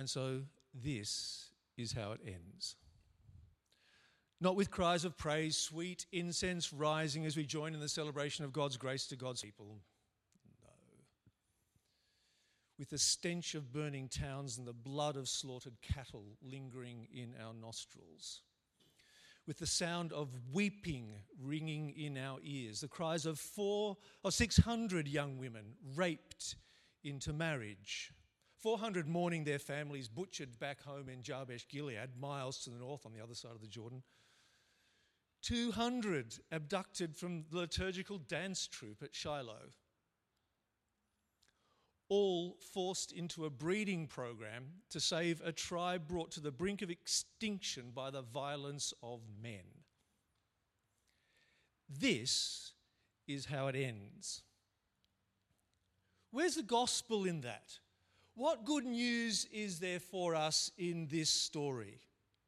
And so this is how it ends. Not with cries of praise, sweet incense rising as we join in the celebration of God's grace to God's people. No. With the stench of burning towns and the blood of slaughtered cattle lingering in our nostrils. With the sound of weeping ringing in our ears. The cries of 600 young women raped into marriage. 400 mourning their families butchered back home in Jabesh Gilead, miles to the north on the other side of the Jordan. 200 abducted from the liturgical dance troupe at Shiloh. All forced into a breeding program to save a tribe brought to the brink of extinction by the violence of men. This is how it ends. Where's the gospel in that? What good news is there for us in this story?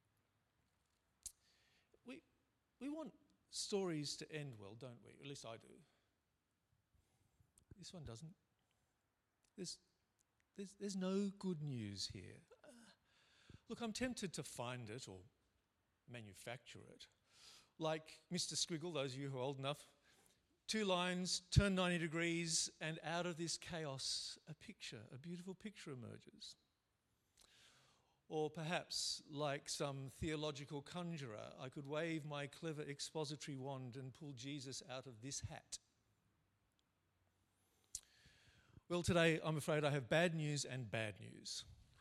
We want stories to end well, don't we? At least I do. This one doesn't. There's no good news here. Look, I'm tempted to find it or manufacture it. Like Mr. Squiggle, those of you who are old enough, 2 lines, turn 90 degrees, and out of this chaos, a beautiful picture emerges. Or perhaps, like some theological conjurer, I could wave my clever expository wand and pull Jesus out of this hat. Well, today, I'm afraid I have bad news and bad news.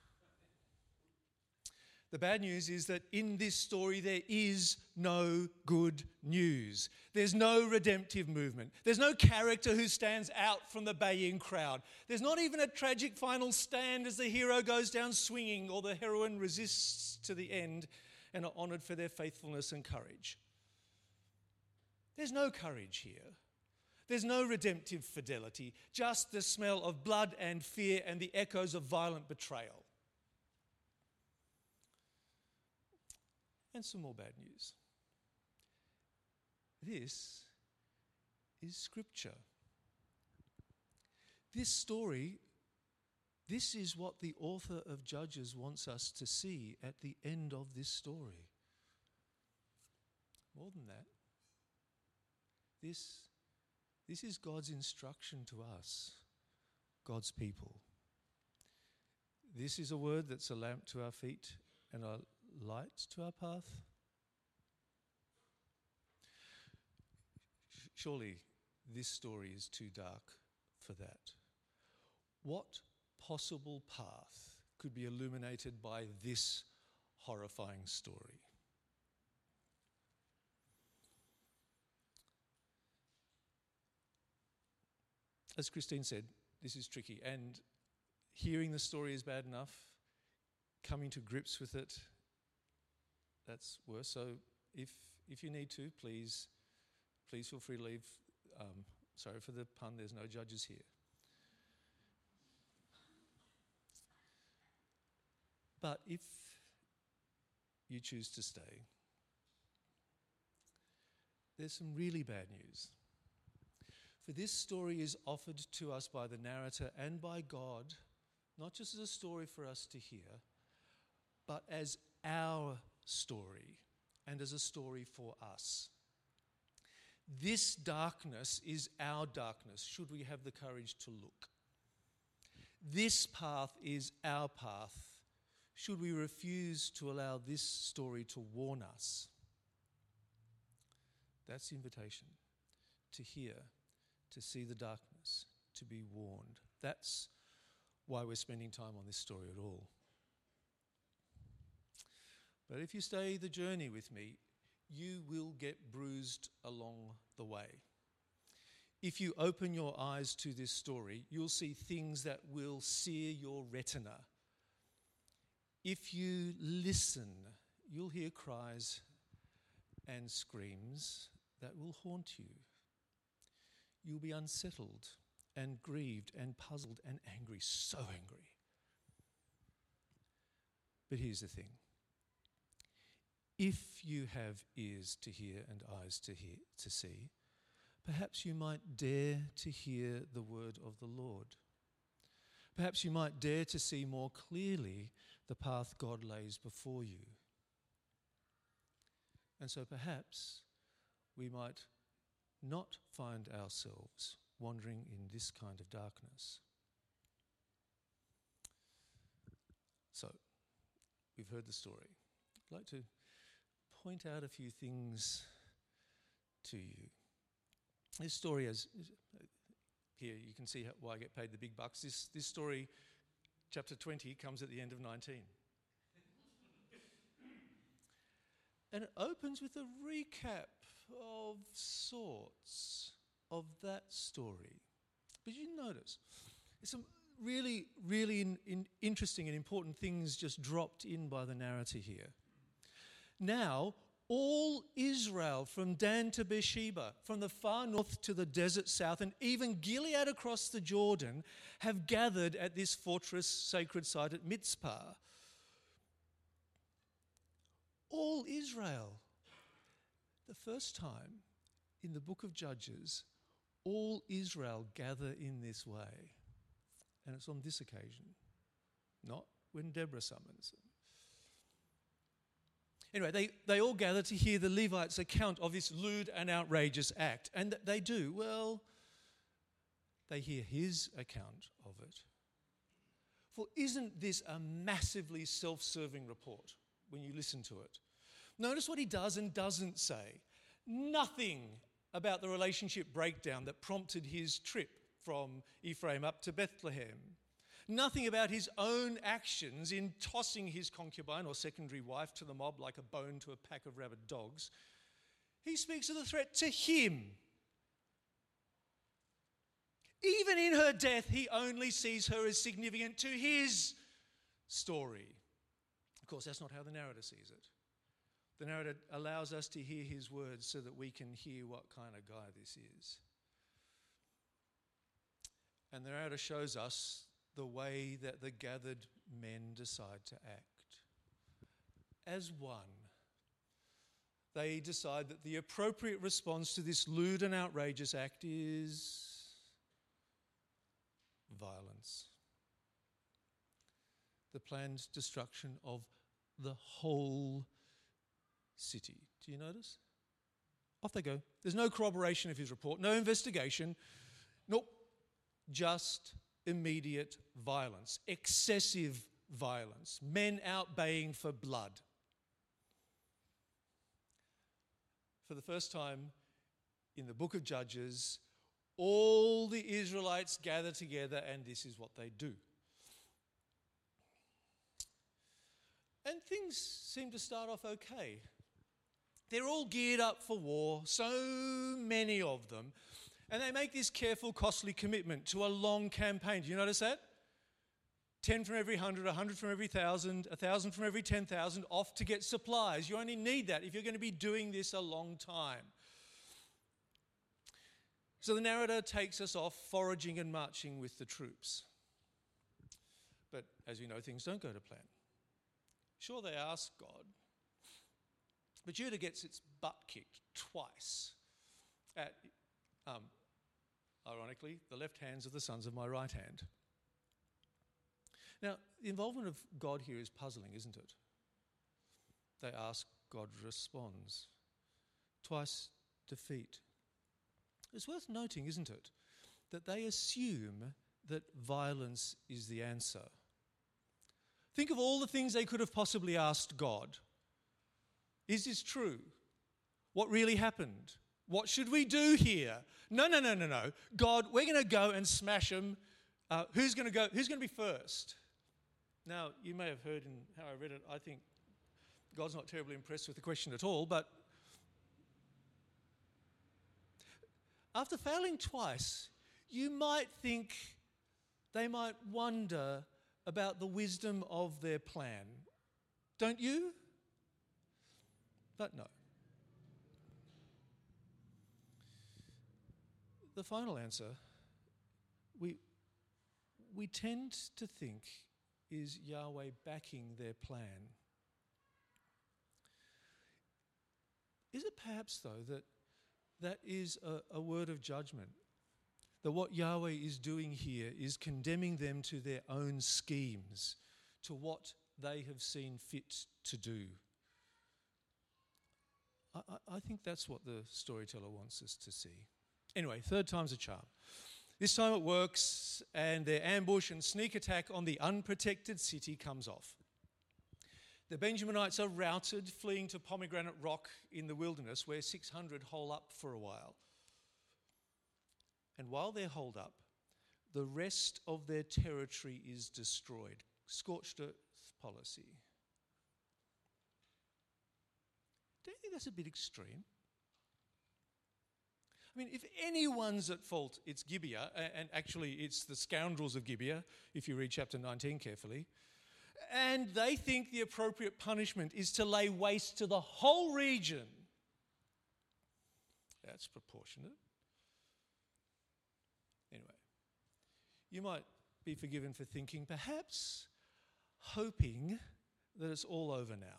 The bad news is that in this story there is no good news. There's no redemptive movement. There's no character who stands out from the baying crowd. There's not even a tragic final stand as the hero goes down swinging or the heroine resists to the end and are honoured for their faithfulness and courage. There's no courage here. There's no redemptive fidelity, just the smell of blood and fear and the echoes of violent betrayal. And some more bad news. This is Scripture. This story, this is what the author of Judges wants us to see at the end of this story. More than that, this is God's instruction to us, God's people. This is a word that's a lamp to our feet and a light to our path. Surely this story is too dark for that. What possible path could be illuminated by this horrifying story? As Christine said, this is tricky, and hearing the story is bad enough. Coming to grips with it, that's worse. So if you need to, please feel free to leave. Sorry for the pun, there's no judges here. But if you choose to stay, there's some really bad news. For this story is offered to us by the narrator and by God, not just as a story for us to hear, but as our story and as a story for us. This darkness is our darkness, should we have the courage to look. This path is our path, should we refuse to allow this story to warn us. That's the invitation, to hear, to see the darkness, to be warned. That's why we're spending time on this story at all. But if you stay the journey with me, you will get bruised along the way. If you open your eyes to this story, you'll see things that will sear your retina. If you listen, you'll hear cries and screams that will haunt you. You'll be unsettled and grieved and puzzled and angry, so angry. But here's the thing. If you have ears to hear and eyes to see, perhaps you might dare to hear the word of the Lord. Perhaps you might dare to see more clearly the path God lays before you. And so perhaps we might not find ourselves wandering in this kind of darkness. So, we've heard the story. I'd like to point out a few things to you. This story here you can see why I get paid the big bucks. This story, chapter 20, comes at the end of 19. And it opens with a recap of sorts of that story. But you notice, there's some really, really interesting and important things just dropped in by the narrator here. Now, all Israel, from Dan to Beersheba, from the far north to the desert south, and even Gilead across the Jordan, have gathered at this fortress sacred site at Mizpah. All Israel. The first time in the book of Judges, all Israel gather in this way. And it's on this occasion, not when Deborah summons them. Anyway, they all gather to hear the Levites' account of this lewd and outrageous act. And they do, well, they hear his account of it. For isn't this a massively self-serving report when you listen to it? Notice what he does and doesn't say. Nothing about the relationship breakdown that prompted his trip from Ephraim up to Bethlehem. Nothing about his own actions in tossing his concubine or secondary wife to the mob like a bone to a pack of rabid dogs. He speaks of the threat to him. Even in her death, he only sees her as significant to his story. Of course, that's not how the narrator sees it. The narrator allows us to hear his words so that we can hear what kind of guy this is. And the narrator shows us the way that the gathered men decide to act. As one, they decide that the appropriate response to this lewd and outrageous act is violence. The planned destruction of the whole city. Do you notice? Off they go. There's no corroboration of his report, no investigation. Nope. Just immediate violence, excessive violence, men out baying for blood. For the first time in the book of Judges, all the Israelites gather together and this is what they do. And things seem to start off okay. They're all geared up for war, so many of them. And they make this careful, costly commitment to a long campaign. Do you notice that? 10 from every 100, 100 from every 1,000, 1,000 from every 10,000 off to get supplies. You only need that if you're going to be doing this a long time. So the narrator takes us off foraging and marching with the troops. But as we know, things don't go to plan. Sure, they ask God. But Judah gets its butt kicked twice at ironically, the left hands of the sons of my right hand. Now, the involvement of God here is puzzling, isn't it? They ask, God responds. Twice defeat. It's worth noting, isn't it, that they assume that violence is the answer. Think of all the things they could have possibly asked God. Is this true? What really happened? What should we do here? No. God, we're going to go and smash them. Who's going to go? Who's going to be first? Now, you may have heard in how I read it, I think God's not terribly impressed with the question at all, but after failing twice, you might think they might wonder about the wisdom of their plan. Don't you? But no. The final answer, we tend to think, is Yahweh backing their plan. Is it perhaps, though, that is a word of judgment? That what Yahweh is doing here is condemning them to their own schemes, to what they have seen fit to do. I think that's what the storyteller wants us to see. Anyway, third time's a charm. This time it works, and their ambush and sneak attack on the unprotected city comes off. The Benjaminites are routed, fleeing to Pomegranate Rock in the wilderness, where 600 hole up for a while. And while they're holed up, the rest of their territory is destroyed. Scorched earth policy. Don't you think that's a bit extreme? I mean, if anyone's at fault, it's Gibeah, and actually it's the scoundrels of Gibeah, if you read chapter 19 carefully. And they think the appropriate punishment is to lay waste to the whole region. That's proportionate. Anyway, you might be forgiven for thinking, perhaps hoping that it's all over now.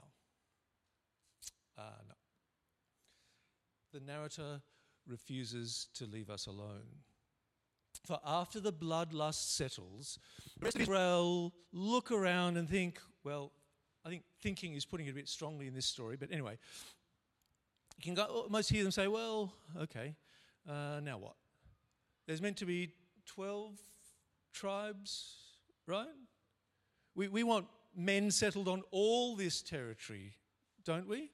No. The narrator refuses to leave us alone. For after the bloodlust settles, the rest of Israel look around and think, well, I think thinking is putting it a bit strongly in this story, but anyway, you can almost hear them say, well, okay, now what? There's meant to be 12 tribes, right? We want men settled on all this territory, don't we?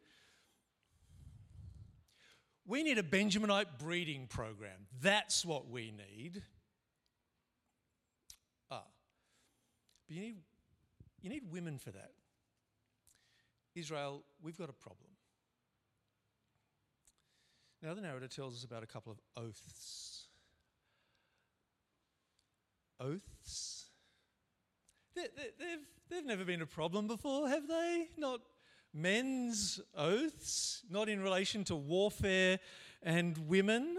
We need a Benjaminite breeding program. That's what we need. But you need women for that. Israel, we've got a problem. Now the narrator tells us about a couple of oaths. Oaths? They've never been a problem before, have they? Not men's oaths, not in relation to warfare and women.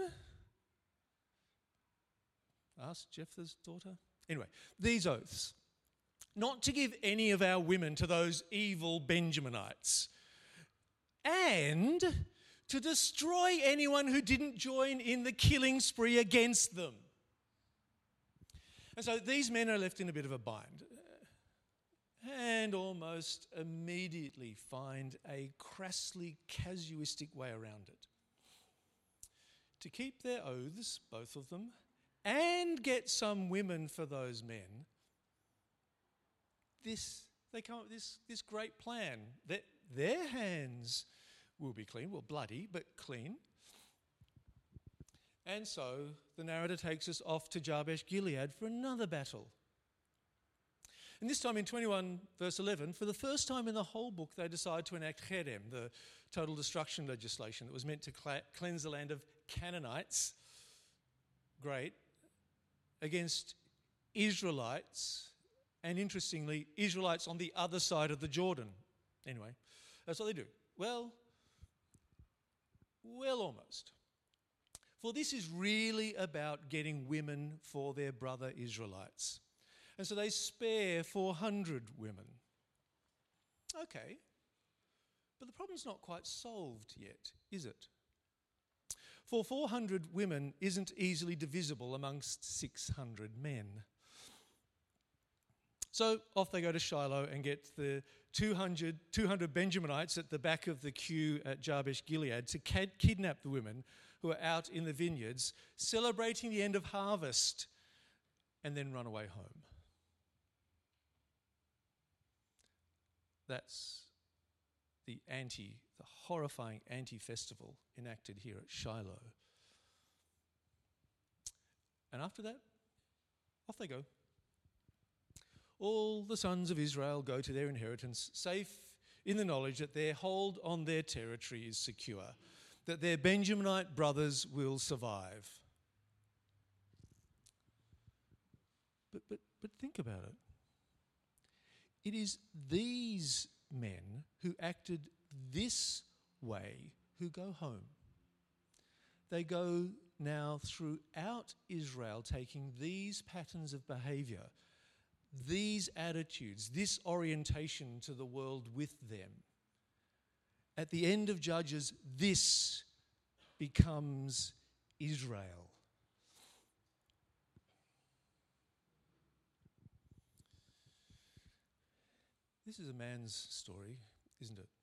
Ask Jephthah's daughter. Anyway, these oaths. Not to give any of our women to those evil Benjaminites. And to destroy anyone who didn't join in the killing spree against them. And so these men are left in a bit of a bind. And almost immediately find a crassly casuistic way around it. To keep their oaths, both of them, and get some women for those men, they come up with this great plan that their hands will be clean, well bloody, but clean. And so the narrator takes us off to Jabesh Gilead for another battle. And this time in 21 verse 11, for the first time in the whole book, they decide to enact Cherem, the total destruction legislation that was meant to cleanse the land of Canaanites, great, against Israelites, and interestingly, Israelites on the other side of the Jordan. Anyway, that's what they do. Well, almost. For this is really about getting women for their brother Israelites. And so they spare 400 women. Okay, but the problem's not quite solved yet, is it? For 400 women isn't easily divisible amongst 600 men. So off they go to Shiloh and get the 200 Benjaminites at the back of the queue at Jabesh Gilead to kidnap the women who are out in the vineyards celebrating the end of harvest and then run away home. That's the horrifying anti-festival enacted here at Shiloh. And after that, off they go. All the sons of Israel go to their inheritance, safe in the knowledge that their hold on their territory is secure, that their Benjaminite brothers will survive. But think about it. It is these men who acted this way who go home. They go now throughout Israel taking these patterns of behavior, these attitudes, this orientation to the world with them. At the end of Judges, this becomes Israel. This is a man's story, isn't it?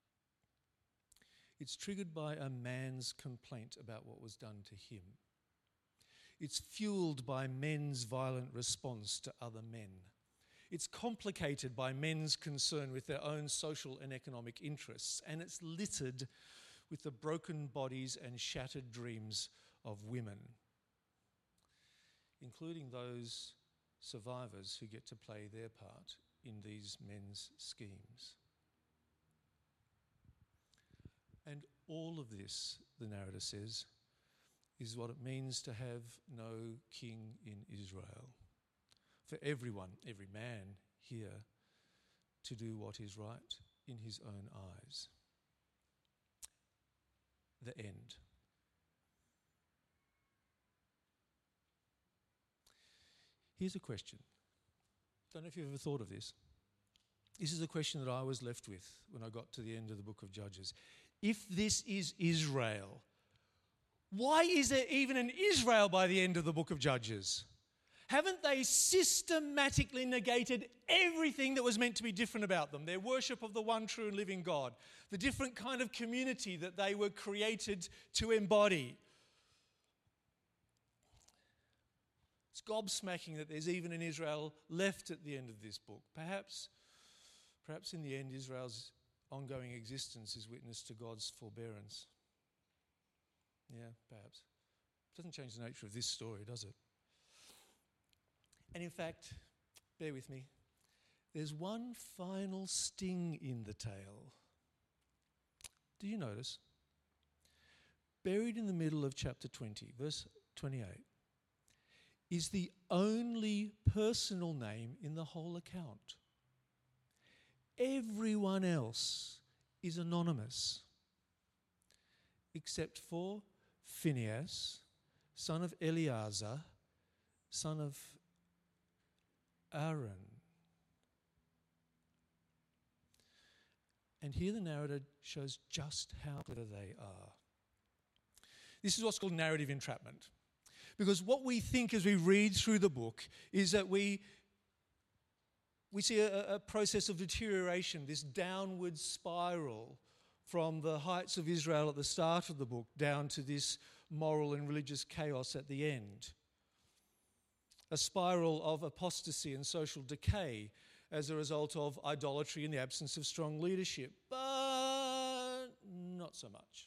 It's triggered by a man's complaint about what was done to him. It's fueled by men's violent response to other men. It's complicated by men's concern with their own social and economic interests, and it's littered with the broken bodies and shattered dreams of women, including those survivors who get to play their part in these men's schemes. And all of this, the narrator says, is what it means to have no king in Israel. For everyone, every man here, to do what is right in his own eyes. The end. Here's a question. Don't know if you've ever thought of this. This is a question that I was left with when I got to the end of the book of Judges. If this is Israel, why is there even an Israel by the end of the book of Judges? Haven't they systematically negated everything that was meant to be different about them? Their worship of the one true and living God, the different kind of community that they were created to embody. It's gobsmacking that there's even an Israel left at the end of this book. Perhaps in the end, Israel's ongoing existence is witness to God's forbearance. Yeah, perhaps. It doesn't change the nature of this story, does it? And in fact, bear with me, there's one final sting in the tale. Do you notice? Buried in the middle of chapter 20, verse 28, is the only personal name in the whole account. Everyone else is anonymous, except for Phinehas, son of Eleazar, son of Aaron. And here the narrator shows just how clever they are. This is what's called narrative entrapment. Because what we think as we read through the book is that we see a process of deterioration, this downward spiral from the heights of Israel at the start of the book down to this moral and religious chaos at the end. A spiral of apostasy and social decay as a result of idolatry in the absence of strong leadership, but not so much.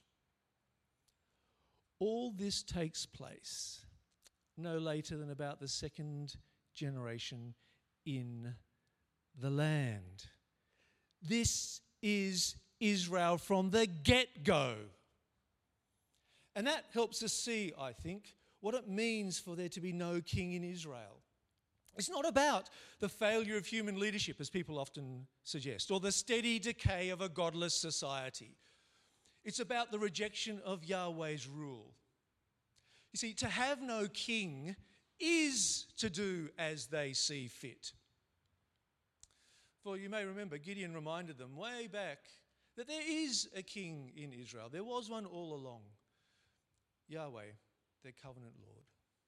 All this takes place no later than about the second generation in the land. This is Israel from the get-go. And that helps us see, I think, what it means for there to be no king in Israel. It's not about the failure of human leadership, as people often suggest, or the steady decay of a godless society. It's about the rejection of Yahweh's rule. You see, to have no king is to do as they see fit. For you may remember, Gideon reminded them way back that there is a king in Israel. There was one all along. Yahweh, their covenant Lord.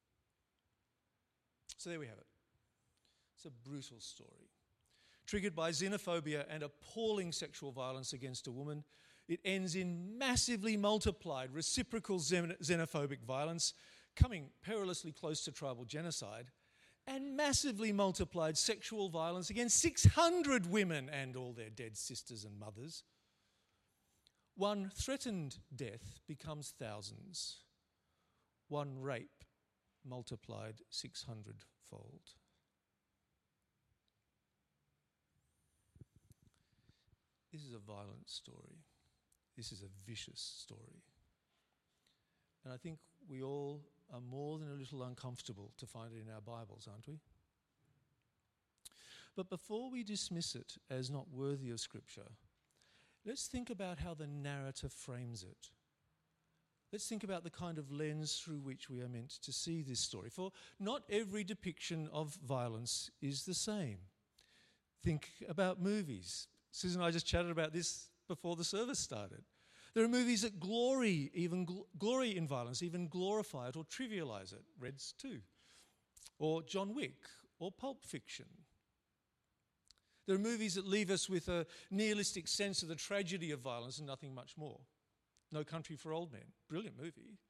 So there we have it. It's a brutal story. Triggered by xenophobia and appalling sexual violence against a woman, it ends in massively multiplied reciprocal xenophobic violence, coming perilously close to tribal genocide, and massively multiplied sexual violence against 600 women and all their dead sisters and mothers. One threatened death becomes thousands. One rape multiplied 600-fold. This is a violent story. This is a vicious story. And I think we all are more than a little uncomfortable to find it in our Bibles, aren't we? But before we dismiss it as not worthy of Scripture, let's think about how the narrator frames it. Let's think about the kind of lens through which we are meant to see this story. For not every depiction of violence is the same. Think about movies. Susan and I just chatted about this before the service started. There are movies that glory in violence, even glorify it or trivialize it. Reds 2, or John Wick, or Pulp Fiction. There are movies that leave us with a nihilistic sense of the tragedy of violence and nothing much more. No Country for Old Men, brilliant movie.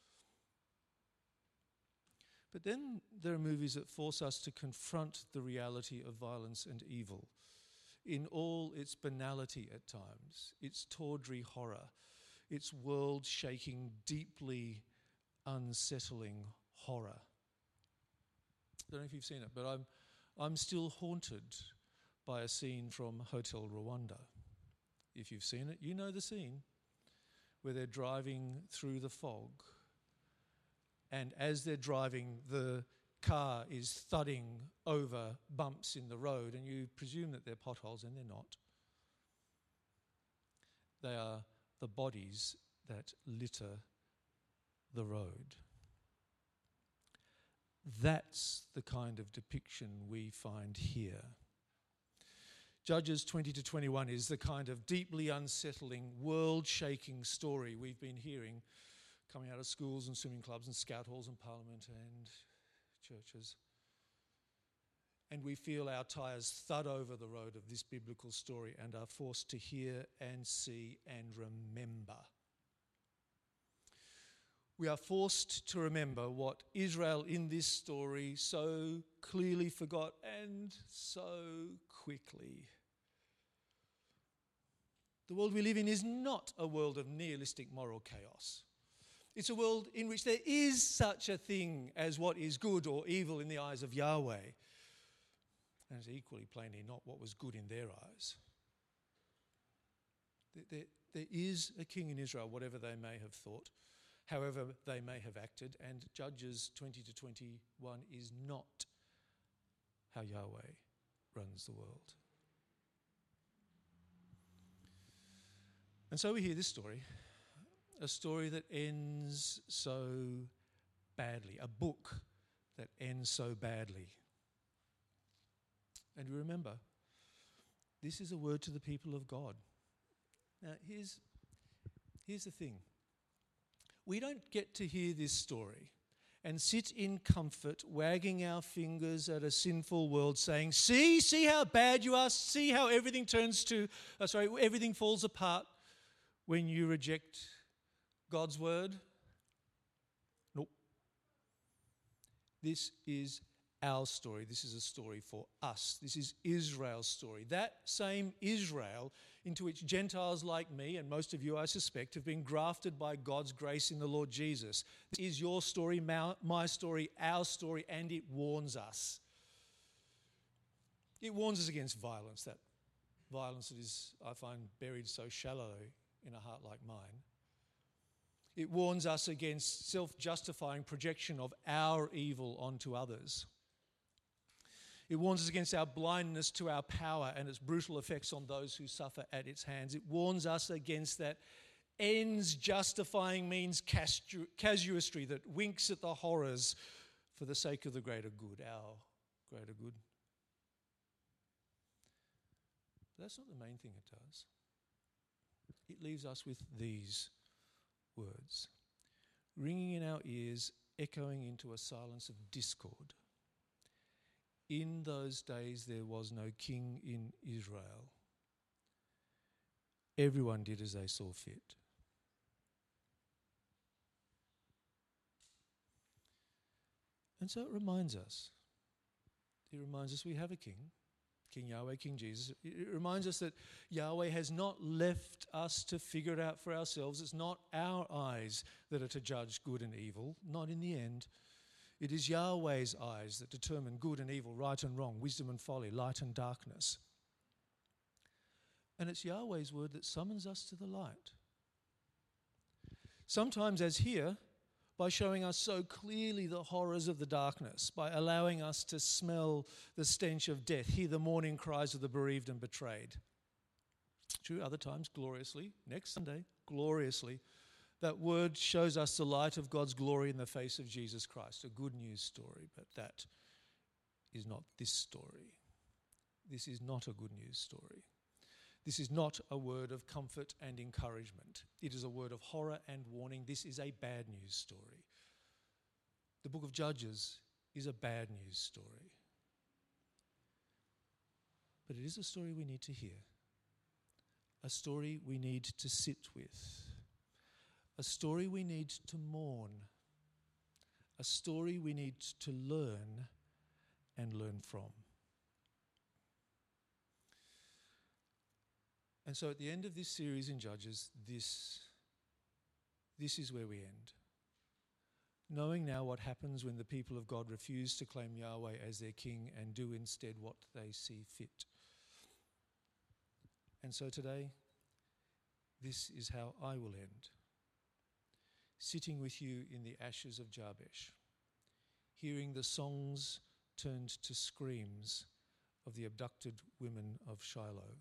But then there are movies that force us to confront the reality of violence and evil in all its banality at times, its tawdry horror, its world-shaking, deeply unsettling horror. I don't know if you've seen it, but I'm still haunted by a scene from Hotel Rwanda. If you've seen it, you know the scene where they're driving through the fog, and as they're driving, the car is thudding over bumps in the road, and you presume that they're potholes, and they're not. They are the bodies that litter the road. That's the kind of depiction we find here. Judges 20 to 21 is the kind of deeply unsettling, world-shaking story we've been hearing coming out of schools and swimming clubs and scout halls and parliament and churches. And we feel our tyres thud over the road of this biblical story and are forced to hear and see and remember. We are forced to remember what Israel in this story so clearly forgot and so quickly. The world we live in is not a world of nihilistic moral chaos. It's a world in which there is such a thing as what is good or evil in the eyes of Yahweh. And it's equally plainly not what was good in their eyes. There is a king in Israel, whatever they may have thought, however they may have acted, and Judges 20 to 21 is not how Yahweh runs the world. And so we hear this story, a story that ends so badly, a book that ends so badly. And we remember, this is a word to the people of God. Now, here's the thing. We don't get to hear this story and sit in comfort, wagging our fingers at a sinful world, saying, see how bad you are, see how everything everything falls apart when you reject God's word. Nope. This is our story. This is a story for us. This is Israel's story. That same Israel into which Gentiles like me, and most of you I suspect, have been grafted by God's grace in the Lord Jesus. This is your story, my story, our story, and it warns us. It warns us against violence, that violence that is, I find, buried so shallow in a heart like mine. It warns us against self-justifying projection of our evil onto others. It warns us against our blindness to our power and its brutal effects on those who suffer at its hands. It warns us against that ends justifying means casuistry that winks at the horrors for the sake of the greater good, our greater good. But that's not the main thing it does. It leaves us with these words, ringing in our ears, echoing into a silence of discord. In those days there was no king in Israel. Everyone did as they saw fit. And so it reminds us. It reminds us we have a king. King Yahweh, King Jesus. It reminds us that Yahweh has not left us to figure it out for ourselves. It's not our eyes that are to judge good and evil, not in the end. It is Yahweh's eyes that determine good and evil, right and wrong, wisdom and folly, light and darkness. And it's Yahweh's word that summons us to the light. Sometimes, as here, by showing us so clearly the horrors of the darkness, by allowing us to smell the stench of death, hear the mourning cries of the bereaved and betrayed. True, other times, gloriously, next Sunday, gloriously, that word shows us the light of God's glory in the face of Jesus Christ, a good news story, but that is not this story. This is not a good news story. This is not a word of comfort and encouragement. It is a word of horror and warning. This is a bad news story. The book of Judges is a bad news story. But it is a story we need to hear, a story we need to sit with, a story we need to mourn, a story we need to learn and learn from. And so at the end of this series in Judges, this is where we end. Knowing now what happens when the people of God refuse to claim Yahweh as their king and do instead what they see fit. And so today, this is how I will end. Sitting with you in the ashes of Jabesh, hearing the songs turned to screams of the abducted women of Shiloh.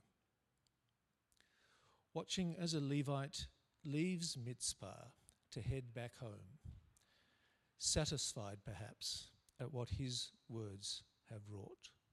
Watching as a Levite leaves Mizpah to head back home, satisfied perhaps at what his words have wrought.